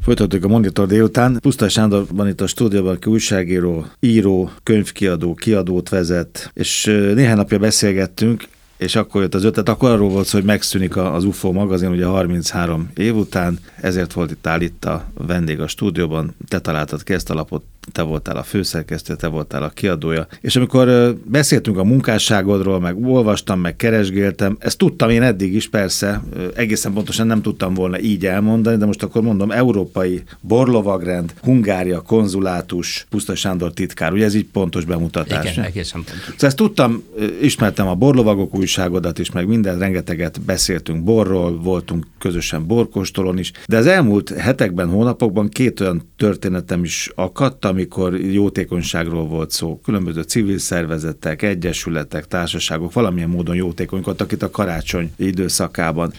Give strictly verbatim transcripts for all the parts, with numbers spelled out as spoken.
Folytatjuk a Monitor délután. Pusztai Sándor van itt a stúdióban, aki újságíró, író, könyvkiadó, kiadót vezet, és néhány napja beszélgettünk, és akkor jött az ötlet, akkor arról volt szó, hogy megszűnik az u f o magazin, ugye harminchárom év után, ezért volt itt áll itt a vendég a stúdióban, te találtad ki ezt a lapot, te voltál a főszerkesztő, te voltál a kiadója. És amikor beszéltünk a munkásságodról, meg olvastam, meg keresgéltem, ezt tudtam én eddig is, persze, egészen pontosan nem tudtam volna így elmondani, de most akkor mondom, Európai Borlovagrend, Hungária konzulátus, Pusztai Sándor titkár, ugye ez így pontos bemutatás? Igen, egészen pontos. Szóval ezt tudtam, ismertem a borlovagok újságodat is, meg minden, rengeteget beszéltünk borról, voltunk közösen borkóstolón is, de az elmúlt hetekben, hónapokban két olyan történetem is akadt, amikor jótékonyságról volt szó. Különböző civil szervezetek, egyesületek, társaságok valamilyen módon jótékonykodtak itt a karácsony időszakában.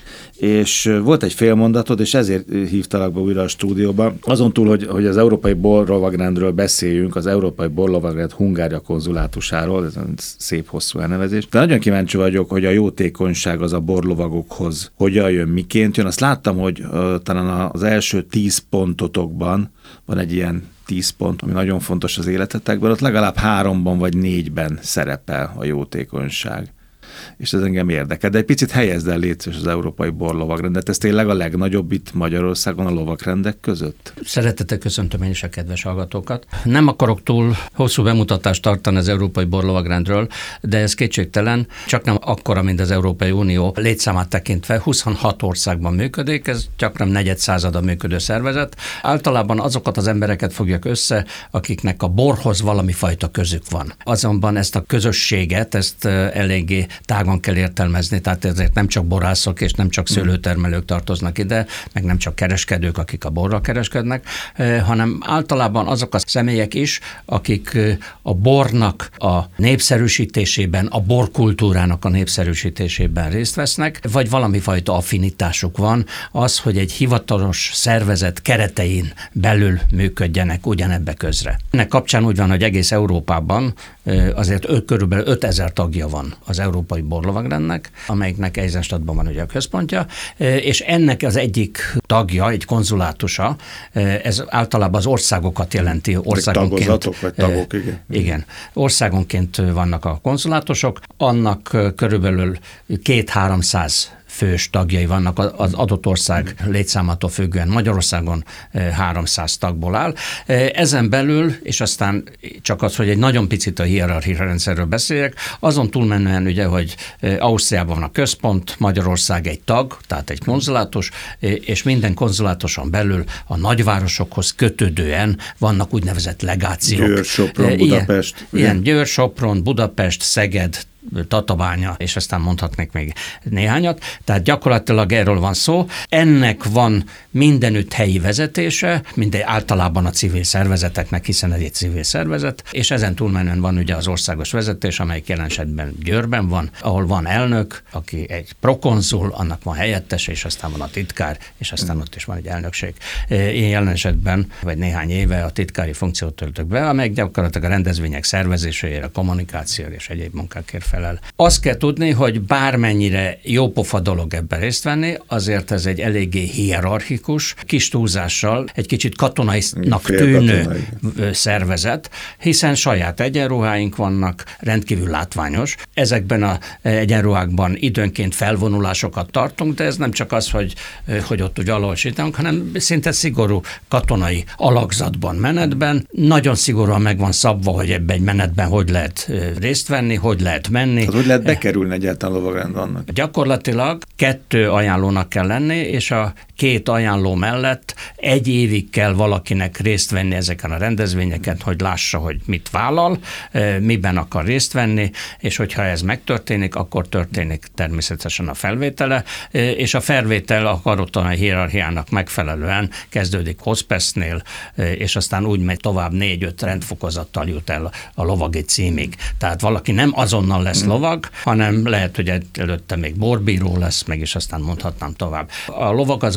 És volt egy félmondatod, és ezért hívtalak be újra a stúdióba. Azon túl, hogy, hogy az Európai Borlovagrendről beszéljünk, az Európai Borlovagrend Hungária konzulátusáról, ez szép hosszú elnevezés. De nagyon kíváncsi vagyok, hogy a jótékonyság az a borlovagokhoz hogyan jön, miként jön. Azt láttam, hogy uh, talán az első tíz pontotokban van egy ilyen tíz pont, ami nagyon fontos az életetekben, ott legalább háromban vagy négyben szerepel a jótékonyság. És ez engem érdekel. De egy picit helyezd el, légy szíves, az Európai Borlovagrendet. Ez tényleg a legnagyobb itt Magyarországon a lovagrendek között? Szeretettel köszöntöm én is a kedves hallgatókat. Nem akarok túl hosszú bemutatást tartani az Európai Borlovagrendről, de ez kétségtelen, csak nem akkora, mint az Európai Unió létszámát tekintve. huszonhat országban működik, ez gyakran negyed százada működő szervezet. Általában azokat az embereket fogják össze, akiknek a borhoz valami fajta közük van. Azonban ezt a közösséget, ezt eléggé tágon kell értelmezni, tehát ezért nem csak borászok és nem csak szőlőtermelők tartoznak ide, meg nem csak kereskedők, akik a borral kereskednek, hanem általában azok a személyek is, akik a bornak a népszerűsítésében, a borkultúrának a népszerűsítésében részt vesznek, vagy valami fajta affinitásuk van, az, hogy egy hivatalos szervezet keretein belül működjenek ugyanebbe közre. Ennek kapcsán úgy van, hogy egész Európában azért ő, körülbelül ötezer tagja van az Európai Borlovagrendnek, amelyiknek Eisenstadtban van ugye a központja, és ennek az egyik tagja, egy konzulátusa, ez általában az országokat jelenti. Országonként, tagozatok, vagy tagok, igen. Igen. Országonként vannak a konzulátusok, annak körülbelül két-háromszáz fős tagjai vannak az adott ország létszámától függően. Magyarországon háromszáz tagból áll. Ezen belül, és aztán csak az, hogy egy nagyon picit a hierarchia rendszerről beszéljek, azon túlmenően ugye, hogy Ausztriában van a központ, Magyarország egy tag, tehát egy konzulátus, és minden konzulátuson belül a nagyvárosokhoz kötődően vannak úgynevezett legációk. Győr, Sopron, Budapest. Ilyen, ilyen Győr, Sopron, Budapest, Szeged, Tatabánya, és aztán mondhatnék még néhányat. Tehát gyakorlatilag erről van szó. Ennek van mindenütt helyi vezetése, mindegy általában a civil szervezeteknek, hiszen ez egy civil szervezet, és ezen túlmenően van ugye az országos vezetés, amelyik jelen esetben Győrben van, ahol van elnök, aki egy prokonzul, annak van helyettese, és aztán van a titkár, és aztán ott is van egy elnökség. Én jelen esetben, vagy néhány éve a titkári funkciót töltök be, amely gyakorlatilag a rendezvények szervezéséért, a kommunikációért és egyéb munkákért felel. Azt kell tudni, hogy bármennyire jópofa dolog ebben részt venni, azért ez egy eléggé hierarchikus, kis túlzással, egy kicsit katonainak tűnő katonai szervezet, hiszen saját egyenruháink vannak, rendkívül látványos. Ezekben az egyenruhákban időnként felvonulásokat tartunk, de ez nem csak az, hogy, hogy ott úgy alolsítunk, hanem szinte szigorú katonai alakzatban, menetben. Nagyon szigorúan meg van szabva, hogy ebben egy menetben hogy lehet részt venni, hogy lehet menni. Hát hogy lehet bekerülni egyáltalán lovagrend annak? Gyakorlatilag kettő ajánlónak kell lenni, és a két ajánló mellett egy évig kell valakinek részt venni ezeken a rendezvényeken, hogy lássa, hogy mit vállal, miben akar részt venni, és hogyha ez megtörténik, akkor történik természetesen a felvétele, és a felvétel a katonai hierarchiának megfelelően kezdődik hospesznél, és aztán úgy megy tovább négy-öt rendfokozattal jut el a lovagi címig. Tehát valaki nem azonnal lesz lovag, hanem lehet, hogy előtte még borbíró lesz, meg is aztán mondhatnám tovább. A lovag az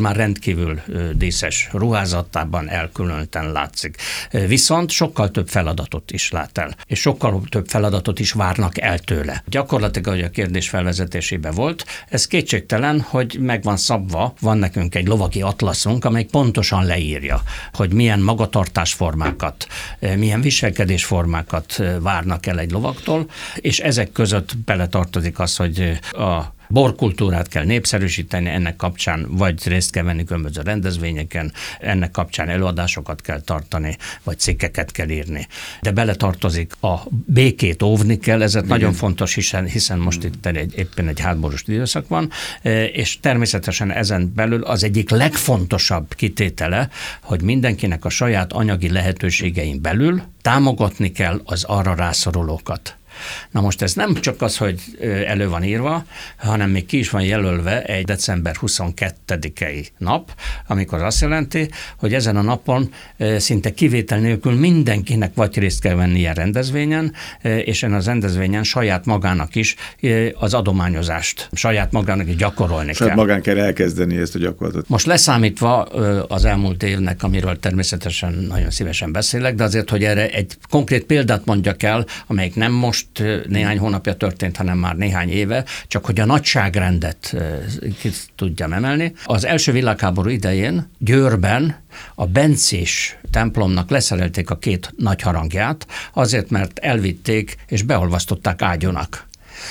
már rendkívül díszes ruházatában elkülönülten látszik. Viszont sokkal több feladatot is lát el, és sokkal több feladatot is várnak el tőle. Gyakorlatilag, ahogy a kérdés felvezetésében volt, ez kétségtelen, hogy meg van szabva, van nekünk egy lovagi atlaszunk, amely pontosan leírja, hogy milyen magatartásformákat, milyen viselkedésformákat várnak el egy lovaktól, és ezek között beletartozik az, hogy a borkultúrát kell népszerűsíteni, ennek kapcsán vagy részt kell venni különböző rendezvényeken, ennek kapcsán előadásokat kell tartani, vagy cikkeket kell írni. De beletartozik a békét óvni kell, ez igen. Nagyon fontos, hiszen, hiszen most itt egy, éppen egy háborús időszak van, és természetesen ezen belül az egyik legfontosabb kitétele, hogy mindenkinek a saját anyagi lehetőségein belül támogatni kell az arra rászorulókat. Na most ez nem csak az, hogy elő van írva, hanem még ki is van jelölve egy december huszonkettedikei nap, amikor azt jelenti, hogy ezen a napon szinte kivétel nélkül mindenkinek vagy részt kell venni ilyen rendezvényen, és en az rendezvényen saját magának is az adományozást, saját magának is gyakorolni saját kell. magán kell elkezdeni ezt a gyakorlatot. Most leszámítva az elmúlt évnek, amiről természetesen nagyon szívesen beszélek, de azért, hogy erre egy konkrét példát mondjak el, amelyik nem most néhány hónapja történt, hanem már néhány éve, csak hogy a nagyságrendet ki tudjam emelni. Az első világháború idején Győrben a bencés templomnak leszerelték a két nagy harangját, azért, mert elvitték és beolvasztották ágyonak.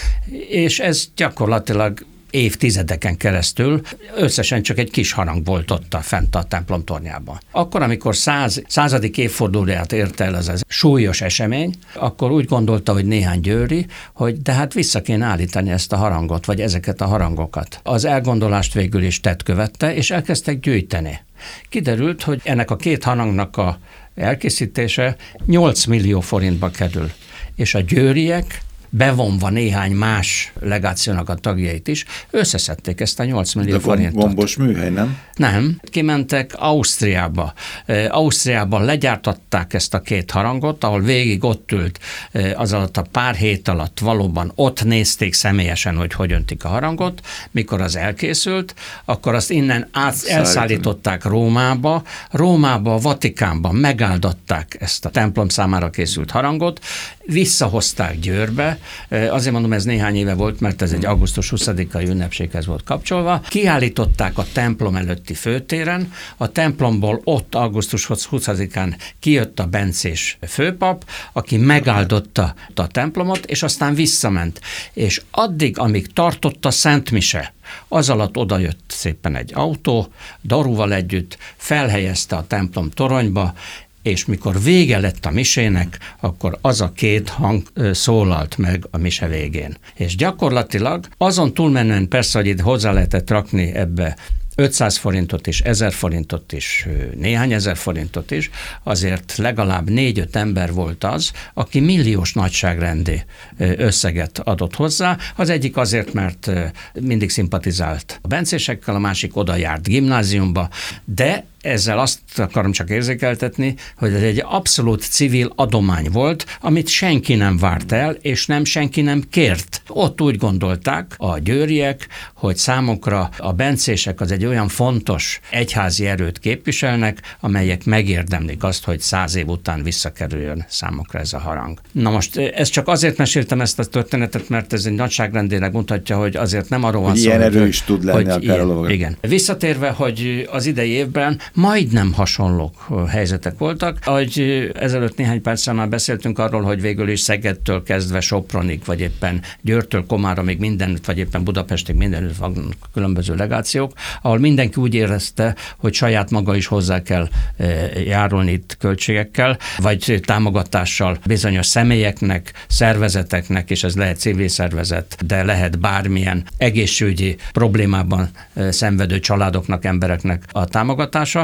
És ez gyakorlatilag évtizedeken keresztül összesen csak egy kis harang volt ott a fent a templom tornyában. Akkor, amikor száz, századik évfordulóját érte el ez a súlyos esemény, akkor úgy gondolta, hogy néhány győri, hogy de hát vissza kéne állítani ezt a harangot, vagy ezeket a harangokat. Az elgondolást végül is tett követte, és elkezdtek gyűjteni. Kiderült, hogy ennek a két harangnak a elkészítése nyolc millió forintba kerül, és a győriek bevonva néhány más legációnak a tagjait is, összeszedték ezt a nyolc millió forintot. Gombos műhely, nem? Nem. Kimentek Ausztriába. Ausztriában legyártatták ezt a két harangot, ahol végig ott ült az alatt a pár hét alatt valóban ott nézték személyesen, hogy hogy öntik a harangot. Mikor az elkészült, akkor azt innen át, elszállították Rómába. Rómába, a Vatikánban megáldották ezt a templom számára készült harangot, visszahozták Győrbe. Azért mondom, ez néhány éve volt, mert ez egy augusztus huszadikai ünnepséghez volt kapcsolva. Kiállították a templom előtti főtéren, a templomból ott augusztus huszadikán kijött a bencés főpap, aki megáldotta a templomot, és aztán visszament. És addig, amíg tartott a szentmise, az alatt odajött szépen egy autó, daruval együtt, felhelyezte a templom toronyba, és mikor vége lett a misének, akkor az a két hang szólalt meg a mise végén. És gyakorlatilag azon túlmenően persze, hogy itt hozzá lehetett rakni ebbe ötszáz forintot is, ezer forintot is, néhány ezer forintot is, azért legalább négy-öt ember volt az, aki milliós nagyságrendi összeget adott hozzá. Az egyik azért, mert mindig szimpatizált a bencésekkel, a másik oda járt gimnáziumba, de ezzel azt akarom csak érzékeltetni, hogy ez egy abszolút civil adomány volt, amit senki nem várt el, és nem senki nem kért. Ott úgy gondolták a győriek, hogy számukra a bencések az egy olyan fontos egyházi erőt képviselnek, amelyek megérdemlik azt, hogy száz év után visszakerüljön számukra ez a harang. Na most ezt csak azért meséltem ezt a történetet, mert ez egy nagyságrendileg mutatja, hogy azért nem arról van szó, ilyen hogy, erő is tud lenni akár a lovag. Igen. Visszatérve, hogy az idei évben majdnem hasonló helyzetek voltak. Ahogy ezelőtt néhány perccel már beszéltünk arról, hogy végül is Szegedtől kezdve Sopronig, vagy éppen Győrtől Komáromig mindenütt, vagy éppen Budapestig mindenütt vannak különböző legációk, ahol mindenki úgy érezte, hogy saját maga is hozzá kell járulni itt költségekkel, vagy támogatással bizonyos személyeknek, szervezeteknek, és ez lehet civil szervezet, de lehet bármilyen egészségügyi problémában szenvedő családoknak, embereknek a támogatása.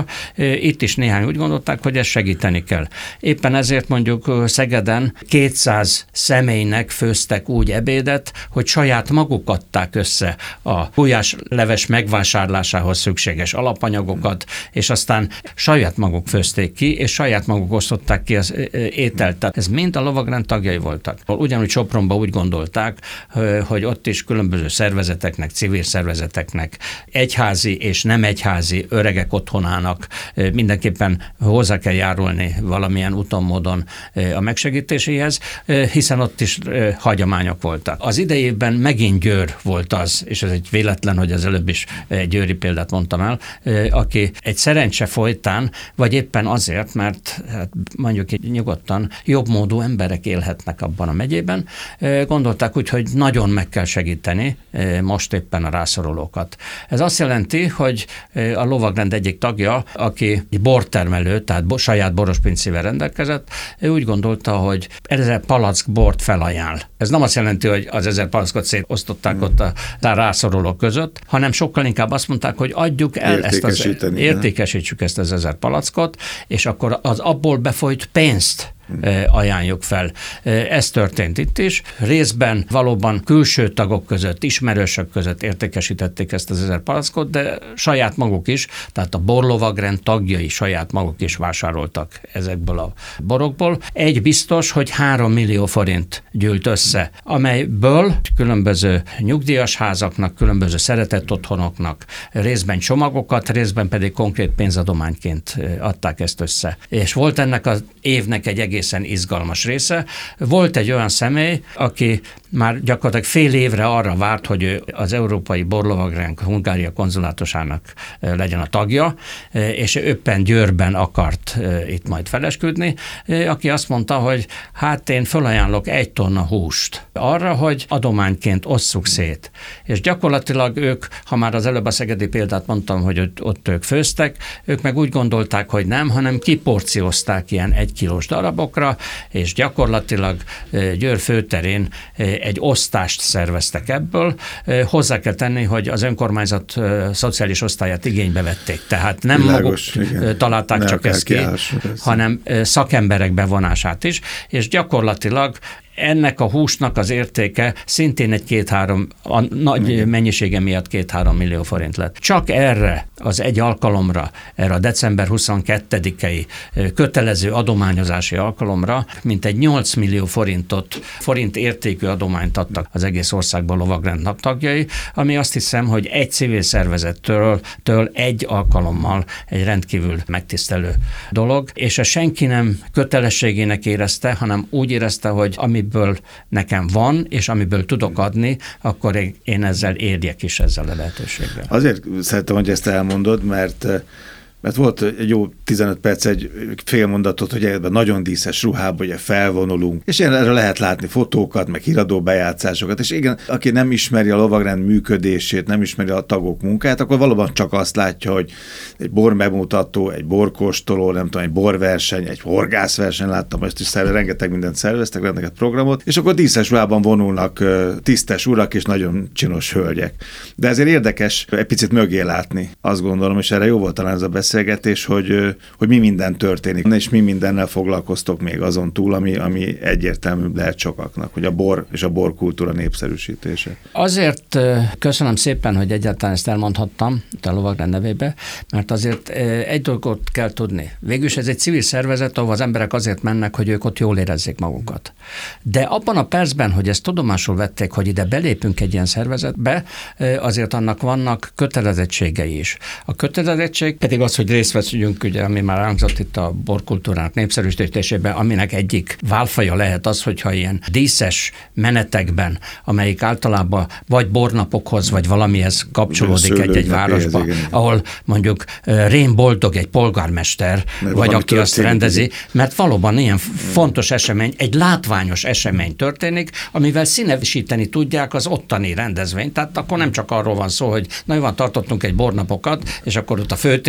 tagja, itt is néhány úgy gondolták, hogy ezt segíteni kell. Éppen ezért mondjuk Szegeden kétszáz személynek főztek úgy ebédet, hogy saját maguk adták össze a gulyásleves megvásárlásához szükséges alapanyagokat, és aztán saját maguk főzték ki, és saját maguk osztották ki az ételt. Tehát ez mind a lovagrend tagjai voltak. Ugyanúgy Sopronban úgy gondolták, hogy ott is különböző szervezeteknek, civil szervezeteknek, egyházi és nem egyházi öregek otthonának mindenképpen hozzá kell járulni valamilyen úton, módon a megsegítéséhez, hiszen ott is hagyományok voltak. Az idejében megint Győr volt az, és ez egy véletlen, hogy az előbb is egy győri példát mondtam el, aki egy szerencse folytán, vagy éppen azért, mert hát mondjuk így nyugodtan jobbmódú emberek élhetnek abban a megyében, gondolták úgy, hogy nagyon meg kell segíteni most éppen a rászorulókat. Ez azt jelenti, hogy a lovagrend egyik tagja, aki egy bortermelő, tehát saját borospincével rendelkezett, ő úgy gondolta, hogy ezer palack bort felajánl. Ez nem azt jelenti, hogy az ezer palackot szétosztották hmm. ott a, a rászorulók között, hanem sokkal inkább azt mondták, hogy adjuk el ezt az, értékesítsük ezt az ezer palackot, és akkor az abból befolyt pénzt ajánljuk fel. Ez történt itt is. Részben valóban külső tagok között, ismerősök között értékesítették ezt az ezer palackot, de saját maguk is, tehát a borlovagrend tagjai saját maguk is vásároltak ezekből a borokból. Egy biztos, hogy három millió forint gyűlt össze, amelyből különböző nyugdíjas házaknak, különböző szeretett otthonoknak részben csomagokat, részben pedig konkrét pénzadományként adták ezt össze. És volt ennek az évnek egy egészen izgalmas része. Volt egy olyan személy, aki már gyakorlatilag fél évre arra várt, hogy ő az Európai Borlovagrend Hungária konzulátusának legyen a tagja, és éppen Győrben akart itt majd felesküdni, aki azt mondta, hogy hát én felajánlok egy tonna húst arra, hogy adományként osszuk szét. És gyakorlatilag ők, ha már az előbb a szegedi példát mondtam, hogy ott, ott ők főztek, ők meg úgy gondolták, hogy nem, hanem kiporciózták ilyen egy kilós darabokra, és gyakorlatilag Győr főterén egy osztást szerveztek ebből. Hozzá kell tenni, hogy az önkormányzat szociális osztályát igénybe vették. Tehát nem Világos, maguk igen. találták nem csak ezt ki, hanem szakemberek bevonását is, és gyakorlatilag ennek a húsnak az értéke szintén egy két-három, a nagy mennyisége miatt két-három millió forint lett. Csak erre az egy alkalomra, erre a december huszonkettedikei kötelező adományozási alkalomra, mint egy nyolc millió forintot, forint értékű adományt adtak az egész országban lovagrend tagjai, ami azt hiszem, hogy egy civil szervezettől től egy alkalommal egy rendkívül megtisztelő dolog, és a senki nem kötelességének érezte, hanem úgy érezte, hogy amiből nekem van, és amiből tudok adni, akkor én ezzel érjek is ezzel a lehetőséggel. Azért szeretem, hogy ezt elmondod, mert Mert volt egy jó tizenöt perc, egy fél mondatot, hogy ebben nagyon díszes ruhában ugye felvonulunk, és erre lehet látni fotókat, meg híradó bejátszásokat, és igen, aki nem ismeri a lovagrend működését, nem ismeri a tagok munkát, akkor valóban csak azt látja, hogy egy bor bemutató, egy borkóstoló, nem tudom, egy borverseny, egy horgászverseny, láttam ezt is, szerve, rengeteg mindent szerveztek, rengeteg programot, és akkor díszes ruhában vonulnak tisztes urak és nagyon csinos hölgyek. De ezért érdekes egy picit mögé látni, azt gondolom, és erre jó volt talán ez a beszélgetés, hogy, hogy mi minden történik, és mi mindennel foglalkoztok még azon túl, ami, ami egyértelműbb lehet sokaknak, hogy a bor és a borkultúra népszerűsítése. Azért köszönöm szépen, hogy egyáltalán ezt elmondhattam a lovagrend nevébe, mert azért egy dolgot kell tudni. Végülis ez egy civil szervezet, ahol az emberek azért mennek, hogy ők ott jól érezzék magukat. De abban a percben, hogy ezt tudomásul vették, hogy ide belépünk egy ilyen szervezetbe, azért annak vannak kötelezettségei is. A kötelezettség pedig az, hogy részt veszünk, ugye, ami már elhangzott itt a borkultúrának népszerűsítésében, aminek egyik válfaja lehet az, hogyha ilyen díszes menetekben, amelyik általában vagy bornapokhoz, vagy valamihez kapcsolódik egy-egy városba, pénz, ahol mondjuk rém boldog egy polgármester, mert vagy aki azt rendezi, mert valóban ilyen fontos esemény, egy látványos esemény történik, amivel színesíteni tudják az ottani rendezvényt. Tehát akkor nem csak arról van szó, hogy na jó, van, tartottunk egy bornapokat, és akkor ott a főtéren vagy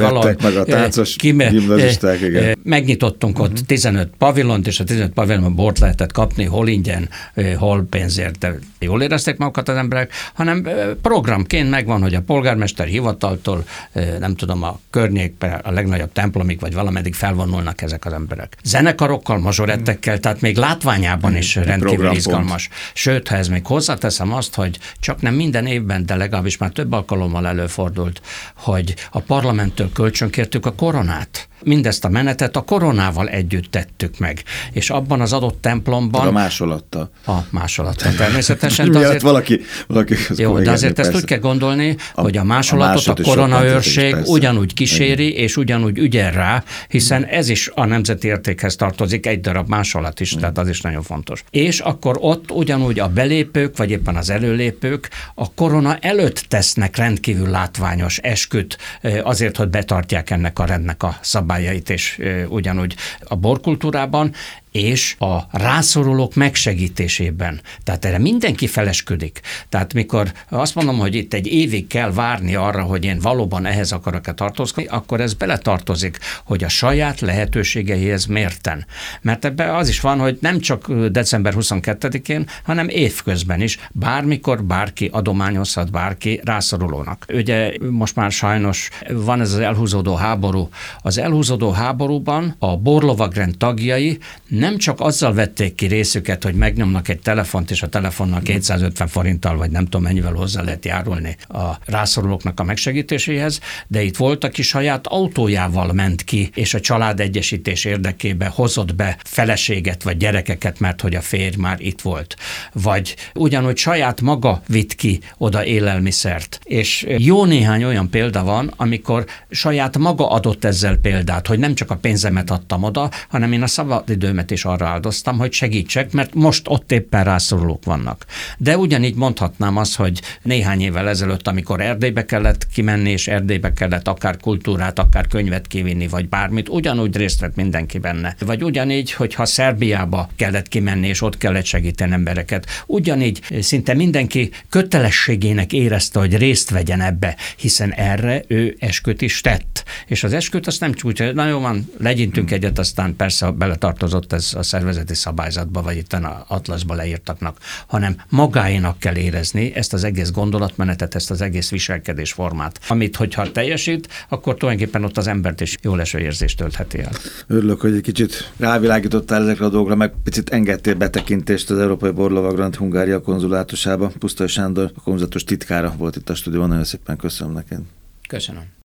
Jöttek meg a táncos gimnazisták, igen. Megnyitottunk ott uh-huh. tizenöt pavilont, és a tizenöt pavilonban bort lehetett kapni, hol ingyen, hol pénzért, de jól érezték magukat az emberek, hanem programként megvan, hogy a polgármester hivataltól, nem tudom, a környékben a legnagyobb templomig, vagy valameddig felvonulnak ezek az emberek. Zenekarokkal, mazsorettekkel, tehát még látványában is rendkívül izgalmas. Sőt, ha ez még hozzáteszem azt, hogy csak nem minden évben, de legalábbis már több alkalommal előfordult, hogy a parlamenttől kölcsönkértük a koronát. Mindezt a menetet a koronával együtt tettük meg. És abban az adott templomban... A másolattal. A másolattal természetesen. De azért, valaki, valaki jó, de azért ezt úgy kell gondolni, a, hogy a másolatot a, a koronaőrség ugyanúgy kíséri, igen. és ugyanúgy ügyel rá, hiszen ez is a nemzeti értékhez tartozik, egy darab másolat is, igen. tehát az is nagyon fontos. És akkor ott ugyanúgy a belépők, vagy éppen az előlépők a korona előtt tesznek rendkívül látványos esküt azért, hogy betartják ennek a rendnek a szabályait, és ugyanúgy a borkultúrában, és a rászorulók megsegítésében. Tehát erre mindenki felesküdik. Tehát mikor azt mondom, hogy itt egy évig kell várni arra, hogy én valóban ehhez akarok-e tartozni, akkor ez beletartozik, hogy a saját lehetőségeihez mérten. Mert ebben az is van, hogy nem csak december huszonkettedikén, hanem évközben is, bármikor bárki adományozhat bárki rászorulónak. Ugye most már sajnos van ez az elhúzódó háború. Az elhúzódó háborúban a borlovagrend tagjai nem csak azzal vették ki részüket, hogy megnyomnak egy telefont, és a telefonnal kétszázötven forinttal, vagy nem tudom mennyivel hozzá lehet járulni a rászorulóknak a megsegítéséhez, de itt volt, aki saját autójával ment ki, és a családegyesítés érdekében hozott be feleséget, vagy gyerekeket, mert hogy a férj már itt volt. Vagy ugyanúgy saját maga vitt ki oda élelmiszert. És jó néhány olyan példa van, amikor saját maga adott ezzel példát, hogy nem csak a pénzemet adtam oda, hanem én a szabadidőmet is arra áldoztam, hogy segítsek, mert most ott éppen rászorulók vannak. De ugyanígy mondhatnám azt, hogy néhány évvel ezelőtt, amikor Erdélybe kellett kimenni, és Erdélybe kellett akár kultúrát, akár könyvet kivinni, vagy bármit, ugyanúgy részt vett mindenki benne. Vagy ugyanígy, hogyha Szerbiába kellett kimenni, és ott kellett segíteni embereket, ugyanígy szinte mindenki kötelességének érezte, hogy részt vegyen ebbe, hiszen erre ő esküt is tett. És az esküt azt nem csak úgy, na jó van, legyintünk egyet, aztán persze beletartozott ez a szervezeti szabályzatba, vagy itt a atlaszba leírtaknak, hanem magáénak kell érezni ezt az egész gondolatmenetet, ezt az egész viselkedésformát, amit hogyha teljesít, akkor tulajdonképpen ott az embert is jól eső érzést töltheti el. Örülök, hogy egy kicsit rávilágítottál ezekre a dolgokra, meg picit engedtél betekintést az Európai Borlovagrend Hungária konzulátusába. Pusztai Sándor, a konzulátus titkára volt itt a stúdióban, nagyon szépen köszönöm neked. Köszönöm.